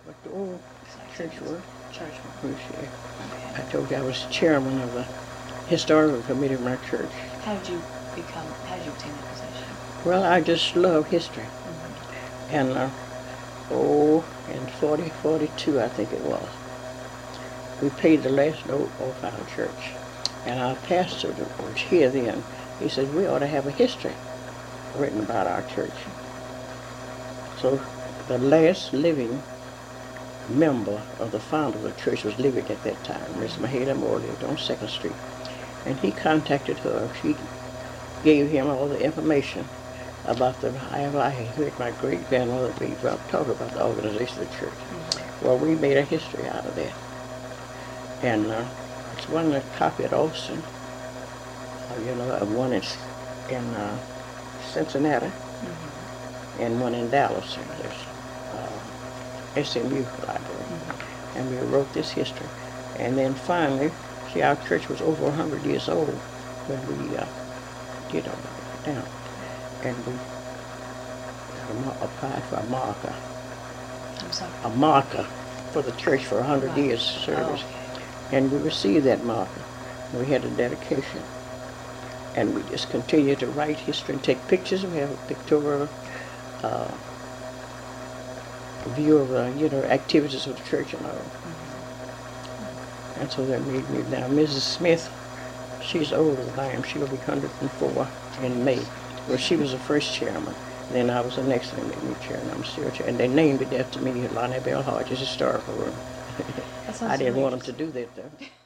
What the old church was. Church. Okay. Okay. I told you I was chairman of the historical committee of my church. How did you obtain that position? Well, I just love history. And, in 42, I think it was, we paid the last note off our church. And our pastor was here then. He said, we ought to have a history written about our church. So the last living member of the founder of the church was living at that time. Miss Mahela Moore lived on 2nd Street. And he contacted her. She gave him all the information about I heard my great-grandmother talk about the organization of the church. Well, we made a history out of that. And it's one that copied Austin, one in Cincinnati, and one in Dallas. There's SMU Library. And we wrote this history. And then finally, see, our church was over 100 years old when we did all that down. And we applied for a marker. I'm sorry? A marker for the church for 100 years service. Okay. And we received that marker. We had a dedication. And we just continued to write history and take pictures. We have a pictorial view of activities of the church and all. And so that made me now. Mrs. Smith, she's older than I am. She'll be 104 in May. Well, she was the first chairman. Then I was the next one. They made me chairman. I'm still chairman. And they named it after me, Lonnie Bell Hodges Historical Room. I didn't want them to do that though.